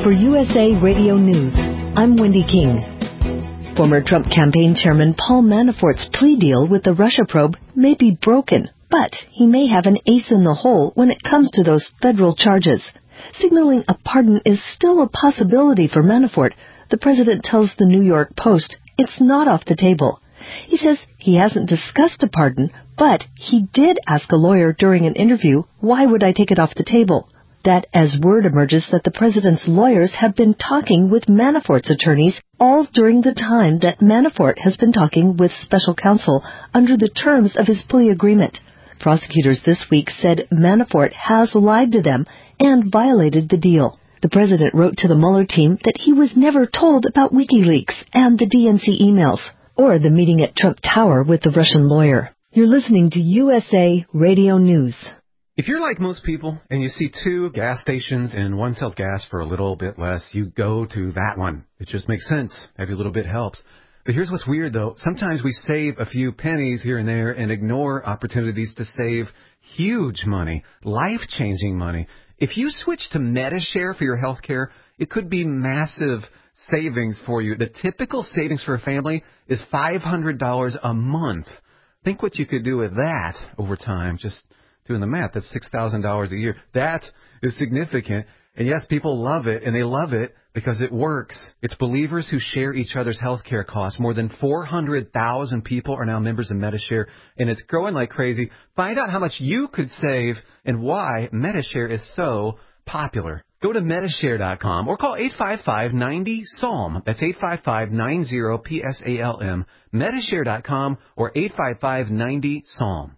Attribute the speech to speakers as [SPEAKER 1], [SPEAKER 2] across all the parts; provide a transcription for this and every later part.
[SPEAKER 1] For USA Radio News, I'm Wendy King. Former Trump campaign chairman Paul Manafort's plea deal with the Russia probe may be broken, but he may have an ace in the hole when it comes to those federal charges. Signaling a pardon is still a possibility for Manafort. The president tells the New York Post it's not off the table. He says he hasn't discussed a pardon, but he did ask a lawyer during an interview, why would I take it off the table? That as word emerges that the president's lawyers have been talking with Manafort's attorneys all during the time that Manafort has been talking with special counsel under the terms of his plea agreement. Prosecutors this week said Manafort has lied to them and violated the deal. The president wrote to the Mueller team that he was never told about WikiLeaks and the DNC emails, or the meeting at Trump Tower with the Russian lawyer. You're listening to USA Radio News.
[SPEAKER 2] If you're like most people and you see two gas stations and one sells gas for a little bit less, you go to that one. It just makes sense. Every little bit helps. But here's what's weird, though. Sometimes we save a few pennies here and there and ignore opportunities to save huge money, life-changing money. If you switch to Medi-Share for your health care, it could be massive savings for you. The typical savings for a family is $500 a month. Think what you could do with that over time. Just doing the math, that's $6,000 a year. That is significant. And yes, people love it, and they love it because it works. It's believers who share each other's health care costs. More than 400,000 people are now members of Medi-Share, and it's growing like crazy. Find out how much you could save and why Medi-Share is so popular. Go to Medishare.com or call 855-90-SALM. That's 855-90-PSALM. Medishare.com or 855-90-SALM.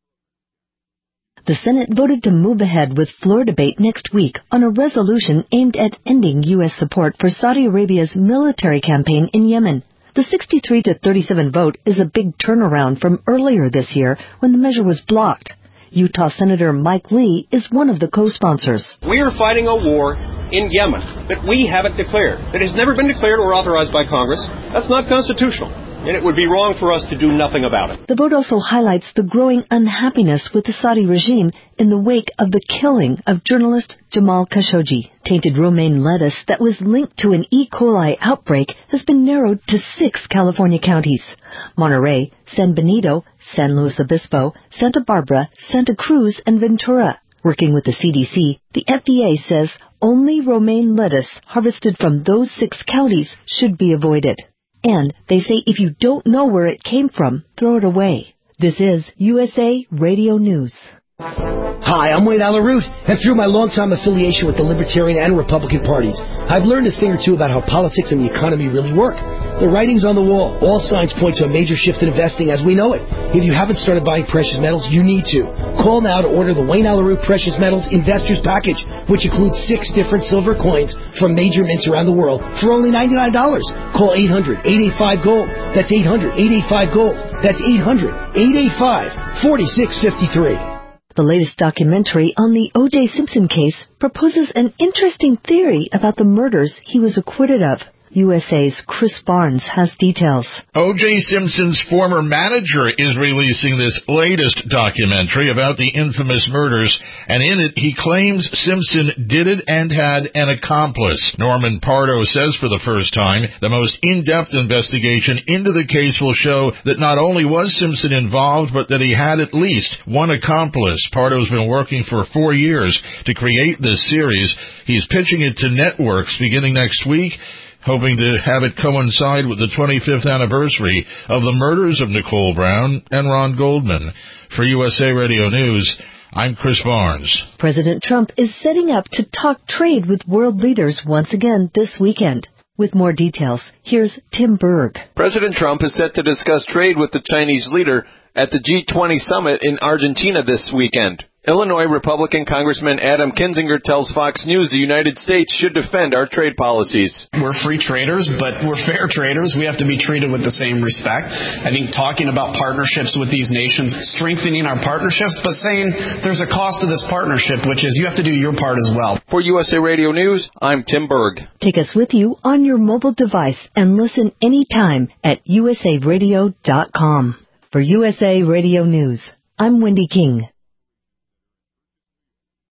[SPEAKER 1] The Senate voted to move ahead with floor debate next week on a resolution aimed at ending U.S. support for Saudi Arabia's military campaign in Yemen. The 63-37 vote is a big turnaround from earlier this year when the measure was blocked. Utah Senator Mike Lee is one of the co-sponsors.
[SPEAKER 3] We are fighting a war in Yemen that we haven't declared, that has never been declared or authorized by Congress. That's not constitutional, and it would be wrong for us to do nothing about it.
[SPEAKER 1] The vote also highlights the growing unhappiness with the Saudi regime in the wake of the killing of journalist Jamal Khashoggi. Tainted romaine lettuce that was linked to an E. coli outbreak has been narrowed to 6 California counties: Monterey, San Benito, San Luis Obispo, Santa Barbara, Santa Cruz, and Ventura. Working with the CDC, the FDA says only romaine lettuce harvested from those 6 counties should be avoided. And they say if you don't know where it came from, throw it away. This is USA Radio News.
[SPEAKER 4] Hi, I'm Wayne Allyn Root, and through my longtime affiliation with the Libertarian and Republican parties, I've learned a thing or two about how politics and the economy really work. The writing's on the wall. All signs point to a major shift in investing as we know it. If you haven't started buying precious metals, you need to. Call now to order the Wayne Allyn Root Precious Metals Investors Package, which includes 6 different silver coins from major mints around the world for only $99. Call 800-885-GOLD. That's 800-885-GOLD. That's 800-885-4653.
[SPEAKER 1] The latest documentary on the O.J. Simpson case proposes an interesting theory about the murders he was acquitted of. USA's Chris Barnes has details.
[SPEAKER 5] O.J. Simpson's former manager is releasing this latest documentary about the infamous murders, and in it he claims Simpson did it and had an accomplice. Norman Pardo says for the first time the most in-depth investigation into the case will show that not only was Simpson involved, but that he had at least one accomplice. Pardo's been working for 4 years to create this series. He's pitching it to networks beginning next week, hoping to have it coincide with the 25th anniversary of the murders of Nicole Brown and Ron Goldman. For USA Radio News, I'm Chris Barnes.
[SPEAKER 1] President Trump is setting up to talk trade with world leaders once again this weekend. With more details, here's Tim Berg.
[SPEAKER 6] President Trump is set to discuss trade with the Chinese leader at the G20 summit in Argentina this weekend. Illinois Republican Congressman Adam Kinzinger tells Fox News the United States should defend our trade policies.
[SPEAKER 7] We're free traders, but we're fair traders. We have to be treated with the same respect. I think talking about partnerships with these nations, strengthening our partnerships, but saying there's a cost to this partnership, which is you have to do your part as well.
[SPEAKER 6] For USA Radio News, I'm Tim Berg.
[SPEAKER 1] Take us with you on your mobile device and listen anytime at usaradio.com. For USA Radio News, I'm Wendy King.